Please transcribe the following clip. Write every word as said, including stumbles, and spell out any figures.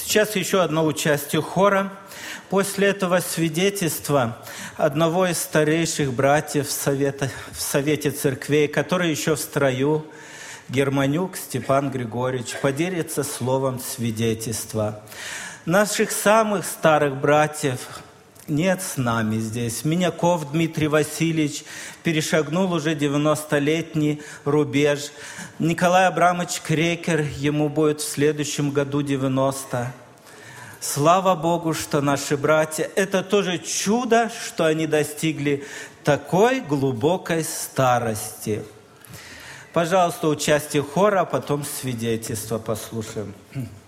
Сейчас еще одно участие хора. После этого свидетельства одного из старейших братьев в, совета, в Совете Церквей, который еще в строю, Германюк Степан Григорьевич, поделится словом свидетельства. Наших самых старых братьев нет с нами здесь. Миняков Дмитрий Васильевич перешагнул уже девяностолетний рубеж. Николай Абрамович Крекер, ему будет в следующем году девяносто. Слава Богу, что наши братья, это тоже чудо, что они достигли такой глубокой старости. Пожалуйста, участие хора, а потом свидетельство послушаем.